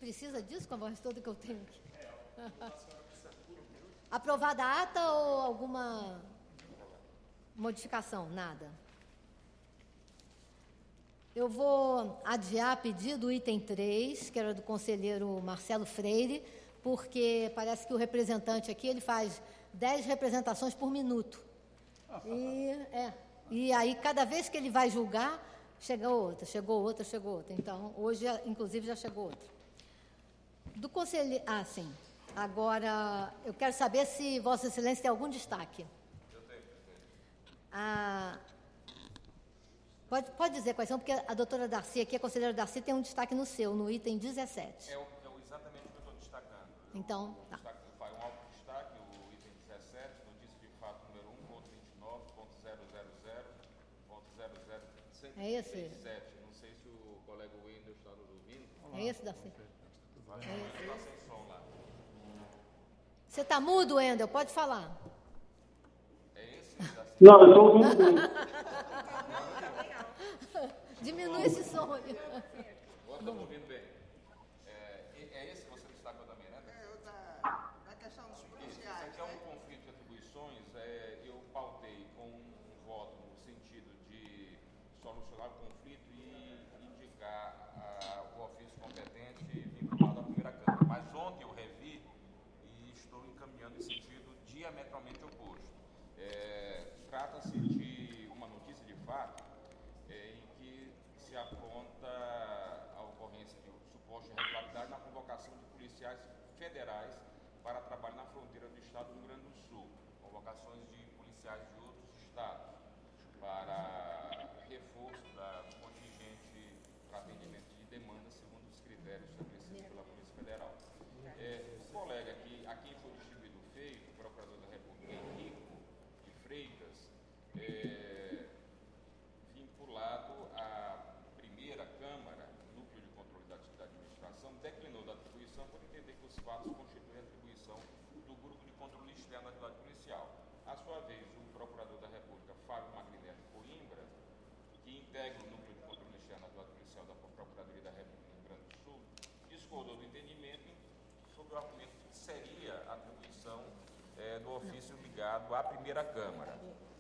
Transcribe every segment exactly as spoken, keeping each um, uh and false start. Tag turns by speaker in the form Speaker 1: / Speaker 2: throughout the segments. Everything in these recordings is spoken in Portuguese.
Speaker 1: Precisa disso com a voz toda que eu tenho aqui? Aprovada a ata ou alguma modificação? Nada. Eu vou adiar pedido do item três, que era do conselheiro Marcelo Freire, porque parece que o representante aqui ele faz dez representações por minuto. E, é, e aí, cada vez que ele vai julgar, chega outra, chegou outra, chegou outra. Então, hoje, inclusive, já chegou outra. Do conselheiro... Ah, sim. Agora, eu quero saber se Vossa Excelência tem algum destaque.
Speaker 2: Eu tenho, eu tenho.
Speaker 1: Ah, pode, pode dizer quais são, porque a doutora Darcy aqui, a conselheira Darcy, tem um destaque no seu, no item dezessete.
Speaker 2: É, o, é o exatamente o que eu estou destacando.
Speaker 1: Então,
Speaker 2: eu,
Speaker 1: tá.
Speaker 2: Destaque, um alto destaque, o item dezessete, notícia de fato número um, ponto vinte e nove, ponto zero zero zero, ponto zero zero sete.
Speaker 1: É esse?
Speaker 2: Não sei se o colega Wendel está nos ouvindo.
Speaker 1: É esse, Darcy?
Speaker 2: Mas é esse. Está sem som lá.
Speaker 1: Você está mudo, Wendel? Pode falar.
Speaker 2: É esse, Darcy?
Speaker 3: Não, eu estou ouvindo bem.
Speaker 1: Diminui esse som.
Speaker 2: Agora estamos ouvindo bem. É, é esse que você destacou também, né?
Speaker 4: É, o da, da questão dos policiais.
Speaker 2: Isso aqui é um conflito de atribuições. É, eu pautei com um voto no sentido de solucionar o conflito e indicar a, o ofício competente vinculado à primeira Câmara. Mas ontem eu revi e estou encaminhando em sentido diametralmente oposto. É, trata-se de uma notícia de fato é, em que se aponta a ocorrência de suposta irregularidade na convocação de policiais federais para trabalho na fronteira do estado do Rio Grande do Sul, convocações de policiais de outros estados para reforço da contingente para atendimento de demandas segundo os critérios estabelecidos pela Polícia Federal. É, o colega que, a quem foi distribuído o feito, o procurador da República Henrico de Freitas, é, vinculado à primeira Câmara, Núcleo de Controle da Atividade de Administração, declinou da atribuição por entender que os fatos constituem atribuição do Grupo de Controle Externo da Atividade Policial. À sua vez, o Procurador da República, Fábio Magrinelli Coimbra, que integra o Núcleo de Controle Externo da Atividade Policial da Procuradoria da República do Rio Grande do Sul, discordou do entendimento sobre o argumento de que seria a atribuição é, do ofício ligado à primeira Câmara.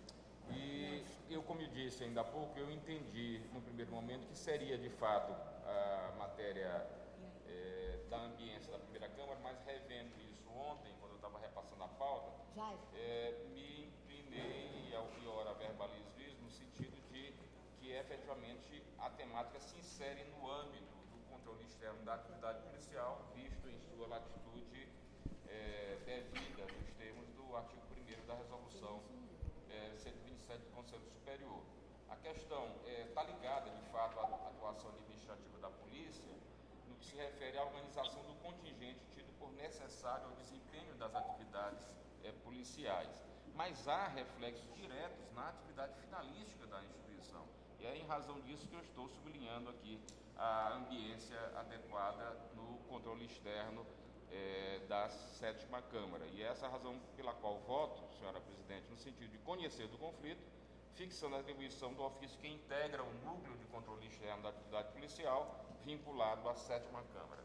Speaker 2: E eu, como eu disse ainda há pouco, eu entendi no primeiro momento que seria de fato a matéria é, da ambiência da primeira Câmara, mas revendo isso ontem, quando eu estava repassando a pauta, é, me inclinei, ao pior a verbalizo isso, no sentido de que efetivamente a temática se insere no âmbito do controle externo da atividade policial, visto em sua latitude é, devida nos termos do artigo primeiro da resolução é, cento e vinte e sete do Conselho Superior. A questão está é, ligada, de fato, à atuação administrativa da polícia, no que se refere à organização do contingente tido por necessário ao desempenho das atividades é, policiais. Mas há reflexos diretos na atividade finalística da instituição. E é em razão disso que eu estou sublinhando aqui a ambiência adequada no controle externo é, da sétima Câmara. E é essa a razão pela qual voto, senhora presidente, no sentido de conhecer do conflito, fixando a atribuição do ofício que integra o núcleo de controle externo da atividade policial, vinculado à sétima Câmara.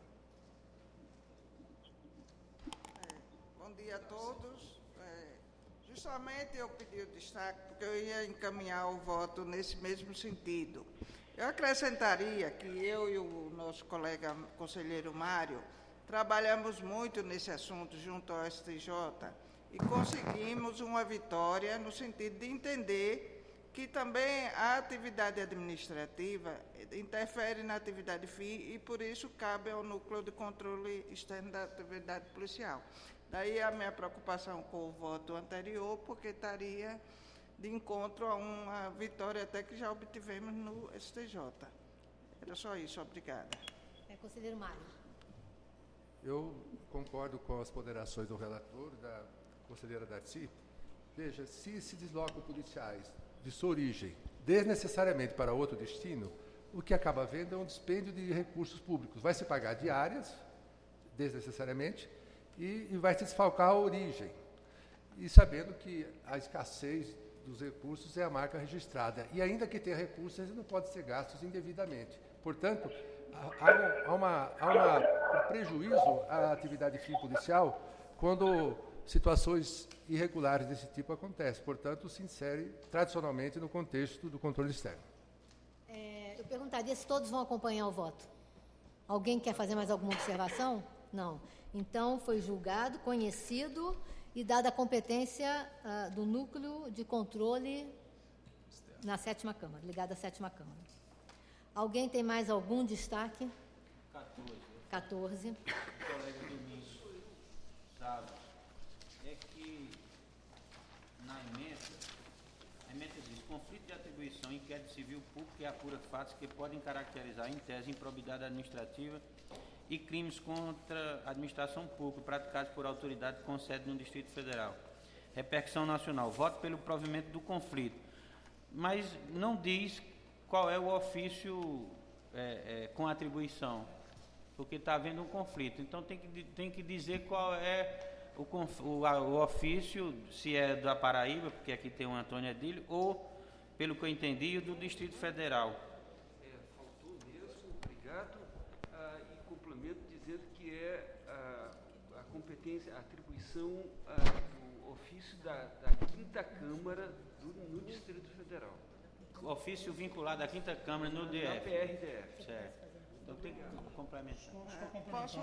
Speaker 4: É, bom dia a todos. É, justamente eu pedi o destaque porque eu ia encaminhar o voto nesse mesmo sentido. Eu acrescentaria que eu e o nosso colega conselheiro Mário trabalhamos muito nesse assunto junto ao S T J e conseguimos uma vitória no sentido de entender que também a atividade administrativa interfere na atividade F I e, por isso, cabe ao Núcleo de Controle Externo da Atividade Policial. Daí a minha preocupação com o voto anterior, porque estaria de encontro a uma vitória até que já obtivemos no S T J. Era só isso, obrigada.
Speaker 1: É, conselheiro Mário.
Speaker 5: Eu concordo com as ponderações do relator, da conselheira Darcy. Veja, se se deslocam policiais de sua origem desnecessariamente para outro destino, o que acaba havendo é um dispêndio de recursos públicos. Vai se pagar diárias, desnecessariamente, e, e vai se desfalcar a origem. E sabendo que a escassez dos recursos é a marca registrada. E ainda que tenha recursos, eles não podem ser gastos indevidamente. Portanto, há, há uma, há uma prejuízo à atividade fim policial quando situações irregulares desse tipo acontecem. Portanto, se insere tradicionalmente no contexto do controle externo.
Speaker 1: É, eu perguntaria se todos vão acompanhar o voto. Alguém quer fazer mais alguma observação? Não. Então, foi julgado, conhecido e dada a competência uh, do núcleo de controle na sétima Câmara, ligado à sétima Câmara. Alguém tem mais algum destaque?
Speaker 3: quatorze. Colega Domingos Salles, é que na emenda, a emenda diz: conflito de atribuição, inquérito civil público e apura fatos que podem caracterizar, em tese, improbidade administrativa e crimes contra a administração pública praticados por autoridade com sede no Distrito Federal. Repercussão nacional. Voto pelo provimento do conflito. Mas não diz qual é o ofício é, é, com atribuição, porque está havendo um conflito. Então, tem que, tem que dizer qual é o, o, o ofício, se é da Paraíba, porque aqui tem o Antônio Edílio, ou, pelo que eu entendi, do Distrito Federal.
Speaker 6: É, faltou mesmo, obrigado, ah, e complemento dizendo que é ah, a competência, a atribuição ah, do ofício da, da quinta Câmara do, no Distrito Federal.
Speaker 3: Ofício vinculado à quinta Câmara no D F.
Speaker 6: Na P R D F.
Speaker 3: Certo. Então tem que complementar.
Speaker 4: É, posso?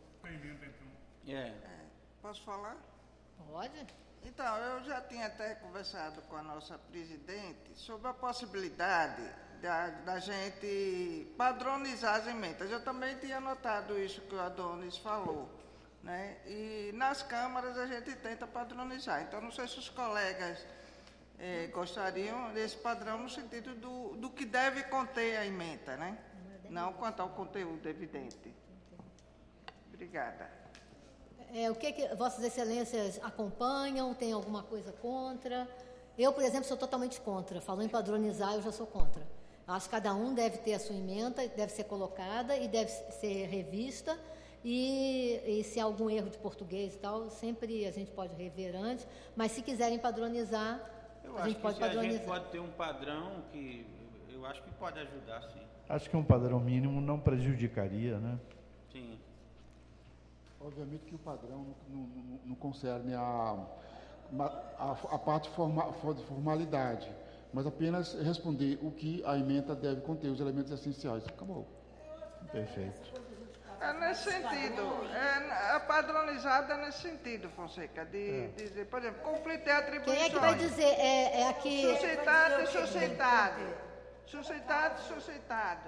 Speaker 3: É.
Speaker 4: É, posso falar?
Speaker 1: Pode.
Speaker 4: Então, eu já tinha até conversado com a nossa presidente sobre a possibilidade da, da gente padronizar as emendas. Eu também tinha notado isso que o Adonis falou, né? E nas câmaras a gente tenta padronizar. Então, não sei se os colegas eh, gostariam desse padrão no sentido do, do que deve conter a emenda, né? Não quanto ao conteúdo evidente. Obrigada.
Speaker 1: É, o que, que Vossas Excelências acompanham? Tem alguma coisa contra? Eu, por exemplo, sou totalmente contra. Falou em padronizar, eu já sou contra. Acho que cada um deve ter a sua emenda, deve ser colocada e deve ser revista. E, e se há algum erro de português e tal, sempre a gente pode rever antes. Mas se quiserem padronizar,
Speaker 3: Eu
Speaker 1: a
Speaker 3: acho
Speaker 1: gente
Speaker 3: que
Speaker 1: pode
Speaker 3: se
Speaker 1: padronizar.
Speaker 3: a gente pode ter um padrão que eu acho que pode ajudar, sim.
Speaker 7: Acho que um padrão mínimo não prejudicaria, né?
Speaker 3: Sim.
Speaker 8: Obviamente que o padrão não, não, não concerne a, a, a parte forma, de formalidade, mas apenas responder o que a emenda deve conter, os elementos essenciais. Acabou.
Speaker 7: Perfeito.
Speaker 4: É nesse sentido, é, a padronizada é nesse sentido, Fonseca, de é. dizer, por exemplo, conflito de atribuições.
Speaker 1: Quem é que vai dizer? É, é aqui...
Speaker 4: Suscitado e suscitado. Suscitado e suscitado.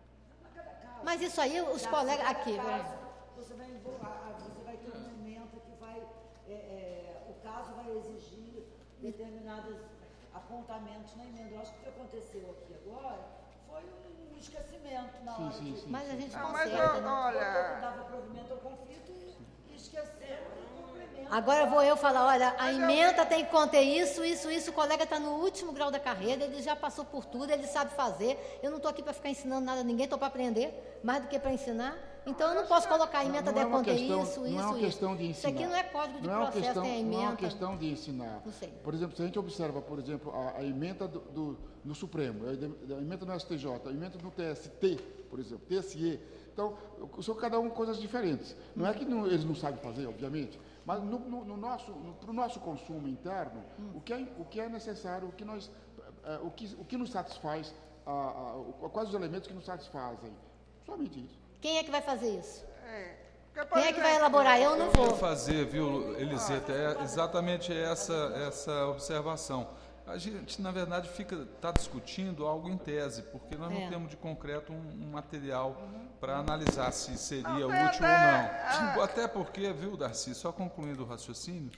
Speaker 1: Mas isso aí, os colegas... Aqui,
Speaker 9: Você vai, você vai ter uma emenda que vai... É, é, o caso vai exigir determinados apontamentos na emenda. Eu acho que o que aconteceu aqui agora foi um esquecimento na hora.
Speaker 8: Sim, sim,
Speaker 9: de,
Speaker 8: sim.
Speaker 1: mas a gente
Speaker 4: Não,
Speaker 1: consegue,
Speaker 4: mas eu,
Speaker 1: né?
Speaker 4: olha...
Speaker 9: dava provimento ao conflito e, e esqueceu o complemento.
Speaker 1: Agora vou eu falar, olha, a emenda tem que conter isso, isso, isso. O colega está no último grau da carreira, ele já passou por tudo, ele sabe fazer. Eu não estou aqui para ficar ensinando nada a ninguém, estou para aprender, mais do que para ensinar. Então, eu não posso colocar a emenda deve conter
Speaker 8: questão,
Speaker 1: isso,
Speaker 8: não
Speaker 1: isso,
Speaker 8: é uma
Speaker 1: isso.
Speaker 8: questão de ensinar.
Speaker 1: Isso aqui não é código de
Speaker 8: não é uma
Speaker 1: processo,
Speaker 8: questão,
Speaker 1: tem a emenda.
Speaker 8: Não é uma questão de ensinar.
Speaker 1: Não sei.
Speaker 8: Por exemplo, se a gente observa, por exemplo, a, a emenda do, do, do Supremo, a, a emenda no S T J, a emenda no T S T, por exemplo, T S E. Então, são cada um coisas diferentes. Não é que não, eles não sabem fazer, obviamente, mas no, no, no nosso, no, para o nosso consumo interno, hum. o, que é, o que é necessário, o que, nós, uh, o que, o que nos satisfaz, uh, uh, quais os elementos que nos satisfazem. Somente isso.
Speaker 1: Quem é que vai fazer isso?
Speaker 4: É.
Speaker 1: Quem é que vai elaborar? Eu não vou.
Speaker 10: fazer, viu, Eliseta, é exatamente essa, essa observação. A gente, na verdade, fica está discutindo algo em tese, porque nós
Speaker 1: É.
Speaker 10: não temos de concreto um, um material para analisar se seria
Speaker 4: Não,
Speaker 10: útil
Speaker 4: até-
Speaker 10: ou não.
Speaker 4: ah.
Speaker 10: Até porque, viu, Darcy, só concluindo o raciocínio,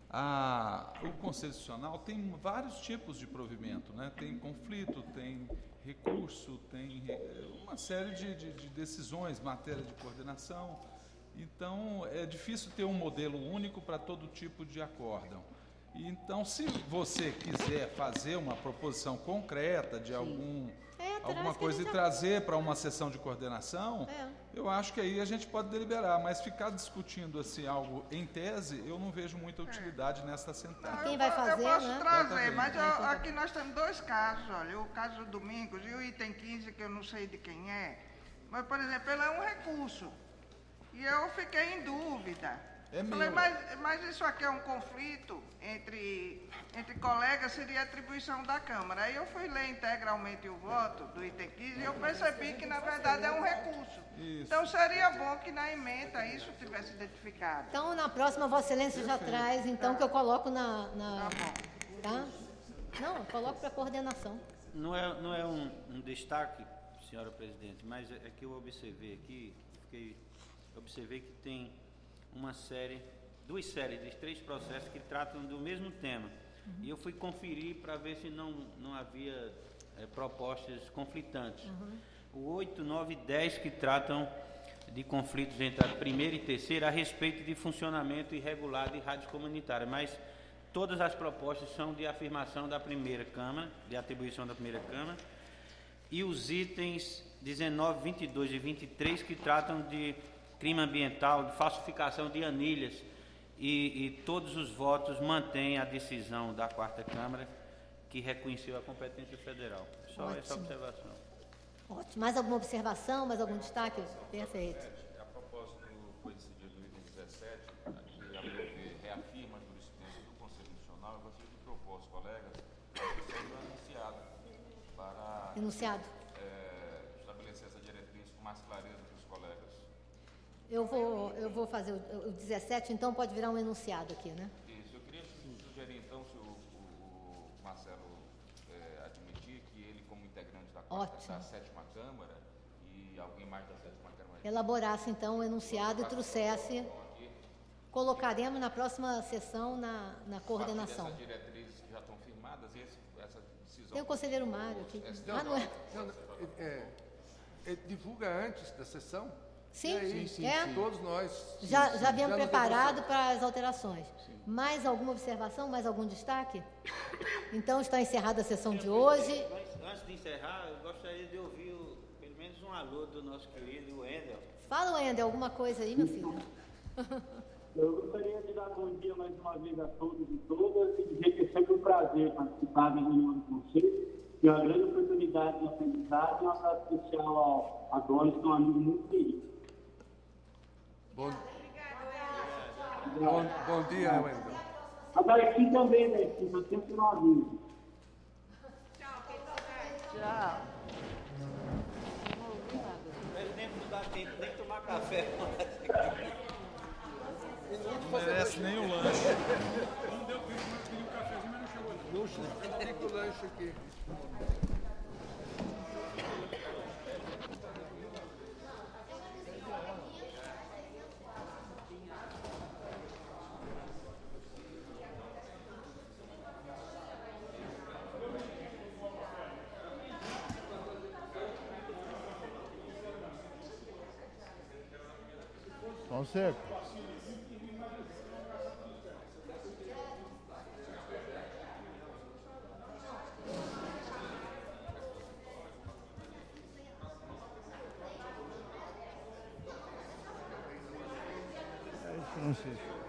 Speaker 10: a, o Constitucional tem vários tipos de provimento, né? Tem conflito, tem recurso, tem eh, uma série de, de, de decisões, matéria de coordenação. Então, é difícil ter um modelo único para todo tipo de acórdão. Então, se você quiser fazer uma proposição concreta de algum,
Speaker 1: É, traz
Speaker 10: alguma
Speaker 1: que
Speaker 10: coisa
Speaker 1: a
Speaker 10: e
Speaker 1: gente
Speaker 10: trazer para uma sessão de coordenação,
Speaker 1: É.
Speaker 10: eu acho que aí a gente pode deliberar, mas ficar discutindo assim, algo em tese, eu não vejo muita utilidade nessa sentada.
Speaker 1: Quem
Speaker 4: Eu
Speaker 1: vai
Speaker 4: po-
Speaker 1: fazer,
Speaker 4: Eu posso
Speaker 1: né?
Speaker 4: trazer,
Speaker 10: Exatamente.
Speaker 4: mas eu- aqui nós temos dois casos, olha, o caso do Domingos e o item quinze, que eu não sei de quem é, mas, por exemplo, ele é um recurso. E eu fiquei em dúvida.
Speaker 10: É
Speaker 4: Falei,
Speaker 10: meu.
Speaker 4: mas, mas isso aqui é um conflito entre, entre colegas, seria atribuição da Câmara. Aí eu fui ler integralmente o voto do item quinze e eu percebi que, na verdade, é um recurso.
Speaker 10: Isso.
Speaker 4: Então, seria bom que na ementa isso tivesse identificado.
Speaker 1: Então, na próxima, Vossa Excelência já traz, então, que eu coloco na... na
Speaker 4: Tá bom.
Speaker 1: Tá? Não, eu coloco para coordenação.
Speaker 3: Não é, não é um, um destaque, senhora presidente, mas é que eu observei aqui, fiquei, observei que tem uma série, duas séries de três processos que tratam do mesmo tema. Uhum. E eu fui conferir para ver se não, não havia é, propostas conflitantes. Uhum. O oito, nove e dez que tratam de conflitos entre a primeira e terceira a respeito de funcionamento irregular de rádios comunitárias, mas todas as propostas são de afirmação da primeira Câmara, de atribuição da primeira Câmara, e os itens dezenove, vinte e dois e vinte e três que tratam de crime ambiental, de falsificação de anilhas, e, e todos os votos mantêm a decisão da quarta Câmara, que reconheceu a competência federal. Só
Speaker 1: Ótimo.
Speaker 3: essa observação.
Speaker 1: Ótimo. Mais alguma observação, mais algum destaque? Perfeito.
Speaker 2: A propósito do foi decidido no item dezessete, que a meu ver reafirma a jurisprudência do Conselho Nacional, eu gostaria de propor aos colegas a discussão do enunciado para
Speaker 1: Enunciado.
Speaker 2: é, estabelecer essa diretriz com mais clareza para os colegas.
Speaker 1: Eu vou, eu vou fazer o, o dezessete, então pode virar um enunciado aqui, né?
Speaker 2: Isso, eu queria sugerir então, se o, o Marcelo é, admitir que ele, como integrante da, quarta, da sétima Câmara, e alguém mais da sétima Câmara...
Speaker 1: Elaborasse então o enunciado e trouxesse... Colocaremos na próxima sessão na, na coordenação.
Speaker 2: Essas diretrizes que já estão firmadas, esse, essa decisão...
Speaker 1: Tem o conselheiro Mário aqui.
Speaker 5: Não,
Speaker 1: Ah, não é?
Speaker 5: não, não, é, é, divulga antes da sessão.
Speaker 1: Sim,
Speaker 5: e aí,
Speaker 1: sim, é.
Speaker 5: todos nós...
Speaker 1: Já,
Speaker 5: sim,
Speaker 1: já viemos
Speaker 5: nos
Speaker 1: preparado para as alterações. Sim. Mais alguma observação, mais algum destaque? Então está encerrada a sessão de hoje.
Speaker 3: Antes de encerrar, eu gostaria de ouvir o, pelo menos um alô do nosso querido Wendel.
Speaker 1: Fala, Wendel, alguma coisa aí, meu filho?
Speaker 11: Eu gostaria de dar bom dia mais uma vez a todos e todas e dizer que é sempre um prazer participar da reunião do Conselho. É uma grande oportunidade de aprendizagem e um abraço especial ao, a Doris, que é um amigo muito querido.
Speaker 5: Bom, bom, bom dia, Wendel.
Speaker 11: Agora aqui também, né? Estou sempre novinho.
Speaker 9: Tchau.
Speaker 3: Presidente, não dá tempo nem tomar café.
Speaker 10: Não merece nem o lanche.
Speaker 12: Não deu tempo, mas pediu um cafezinho, mas não chegou não.
Speaker 5: Puxa, fica o lanche aqui.
Speaker 7: Conserto. Não sei.